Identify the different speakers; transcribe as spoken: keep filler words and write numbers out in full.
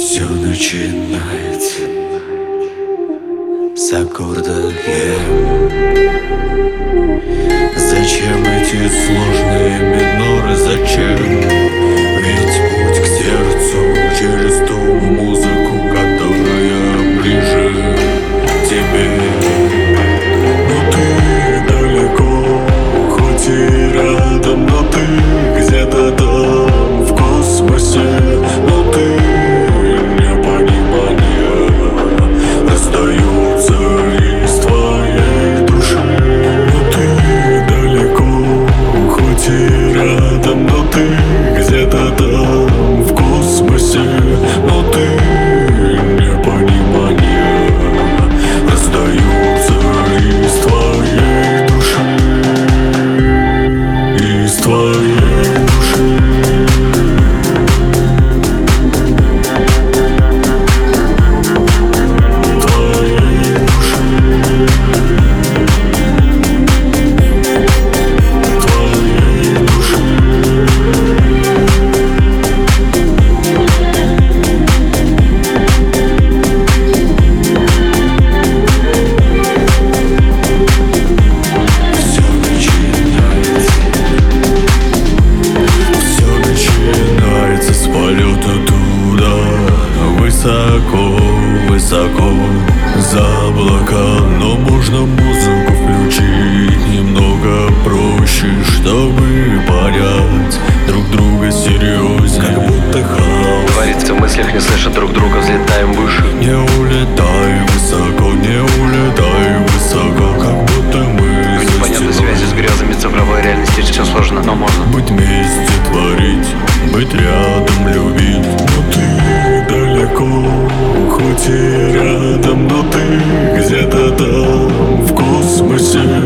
Speaker 1: Все начинается с аккорда «Е». Зачем эти сложные миноры, зачем? Ведь путь к сердцу через ту музыку, которая ближе к тебе. Но ты далеко, хоть и рядом, но ты где-то там, в космосе. Но ты непонимание расстаются из твоей души. Но ты далеко, хоть и рядом, но ты где-то там, в космосе. Но ты непонимание расстаются из твоей души, из твоей души. Высоко, высоко за облака, но можно музыку включить немного проще, чтобы понять друг друга серьезнее. Как будто хаос
Speaker 2: творится в мыслях, не слыша друг друга, взлетаем выше.
Speaker 1: Не улетай высоко, не улетай высоко, как будто мы
Speaker 2: В непонятной связи с грезами цифровой реальности все сложно, но можно
Speaker 1: быть вместе, творить, быть рядом, любить. Но ты далеко, хоть и рядом, но ты где-то там, в космосе.